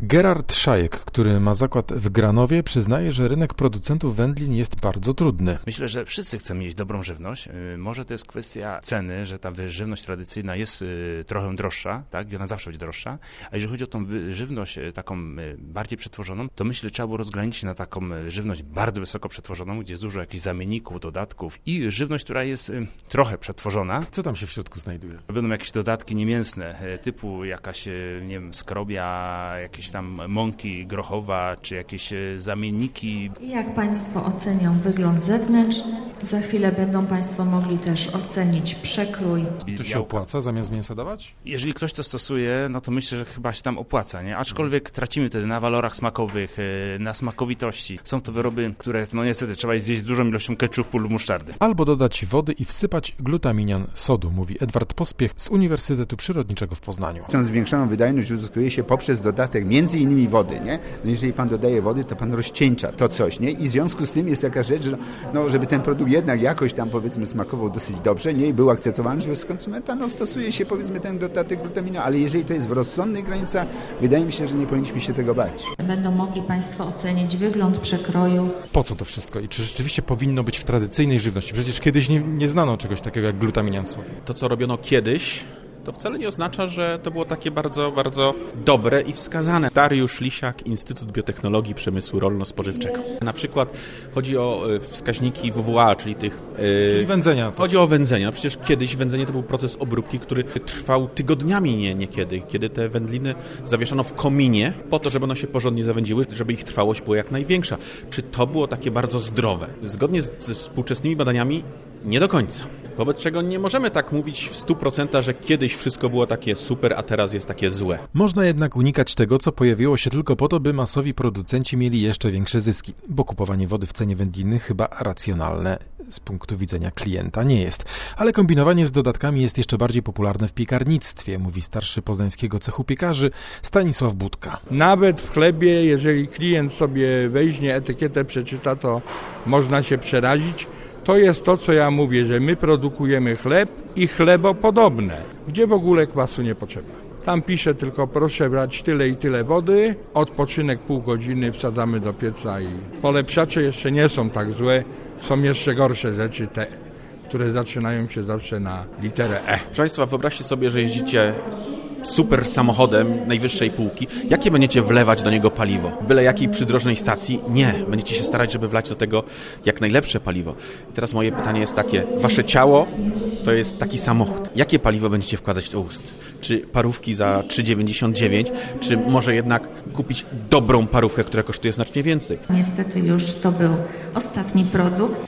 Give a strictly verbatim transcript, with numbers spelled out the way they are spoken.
Gerard Szajek, który ma zakład w Granowie, przyznaje, że rynek producentów wędlin jest bardzo trudny. Myślę, że wszyscy chcemy mieć dobrą żywność. Może to jest kwestia ceny, że ta żywność tradycyjna jest trochę droższa, tak? I ona zawsze będzie droższa. A jeżeli chodzi o tą żywność taką bardziej przetworzoną, to myślę, że trzeba było rozgraniczyć na taką żywność bardzo wysoko przetworzoną, gdzie jest dużo jakichś zamienników, dodatków i żywność, która jest trochę przetworzona. Co tam się w środku znajduje? Będą jakieś dodatki niemięsne, typu jakaś, nie wiem, skrobia, jakieś tam mąki grochowa, czy jakieś zamienniki. I jak Państwo ocenią wygląd zewnętrzny, za chwilę będą Państwo mogli też ocenić przekrój. To się opłaca zamiast mięsa dawać? Jeżeli ktoś to stosuje, no to myślę, że chyba się tam opłaca, nie? Aczkolwiek tracimy wtedy na walorach smakowych, na smakowitości. Są to wyroby, które no niestety trzeba zjeść z dużą ilością ketchupu lub musztardy. Albo dodać wody i wsypać glutaminian sodu, mówi Edward Pospiech z Uniwersytetu Przyrodniczego w Poznaniu. Tą zwiększoną wydajność uzyskuje się poprzez dodatek między innymi wody, nie? No jeżeli pan dodaje wody, to pan rozcieńcza to coś, nie? I w związku z tym jest taka rzecz, że no, żeby ten produkt jednak jakoś tam powiedzmy smakował dosyć dobrze, nie? I był akceptowalny przez konsumenta, no stosuje się powiedzmy ten dodatek glutaminu, ale jeżeli to jest w rozsądnych granicach, wydaje mi się, że nie powinniśmy się tego bać. Będą mogli Państwo ocenić wygląd przekroju. Po co to wszystko? I czy rzeczywiście powinno być w tradycyjnej żywności? Przecież kiedyś nie, nie znano czegoś takiego jak glutaminian sodu. To, co robiono kiedyś, to wcale nie oznacza, że to było takie bardzo, bardzo dobre i wskazane. Dariusz Lisiak, Instytut Biotechnologii Przemysłu Rolno-Spożywczego. Na przykład chodzi o wskaźniki W W A, czyli tych... Czyli yy, wędzenia. To. Chodzi o wędzenie. No przecież kiedyś wędzenie to był proces obróbki, który trwał tygodniami, nie niekiedy, kiedy te wędliny zawieszano w kominie po to, żeby one się porządnie zawędziły, żeby ich trwałość była jak największa. Czy to było takie bardzo zdrowe? Zgodnie z, z współczesnymi badaniami nie do końca. Wobec czego nie możemy tak mówić w stu procentach, że kiedyś wszystko było takie super, a teraz jest takie złe. Można jednak unikać tego, co pojawiło się tylko po to, by masowi producenci mieli jeszcze większe zyski, bo kupowanie wody w cenie wędliny chyba racjonalne z punktu widzenia klienta nie jest. Ale kombinowanie z dodatkami jest jeszcze bardziej popularne w piekarnictwie, mówi starszy poznańskiego cechu piekarzy Stanisław Budka. Nawet w chlebie, jeżeli klient sobie weźmie etykietę, przeczyta, to można się przerazić. To jest to, co ja mówię, że my produkujemy chleb i chlebopodobne, gdzie w ogóle kwasu nie potrzeba. Tam pisze tylko proszę brać tyle i tyle wody, odpoczynek pół godziny, wsadzamy do pieca i polepszacze jeszcze nie są tak złe, są jeszcze gorsze rzeczy, te, które zaczynają się zawsze na literę E. Proszę Państwa, wyobraźcie sobie, że jeździcie super samochodem najwyższej półki. Jakie będziecie wlewać do niego paliwo? Byle jakiej przydrożnej stacji? Nie. Będziecie się starać, żeby wlać do tego jak najlepsze paliwo. I teraz moje pytanie jest takie. Wasze ciało to jest taki samochód. Jakie paliwo będziecie wkładać do ust? Czy parówki za trzy dziewięćdziesiąt dziewięć? Czy może jednak kupić dobrą parówkę, która kosztuje znacznie więcej? Niestety już to był ostatni produkt.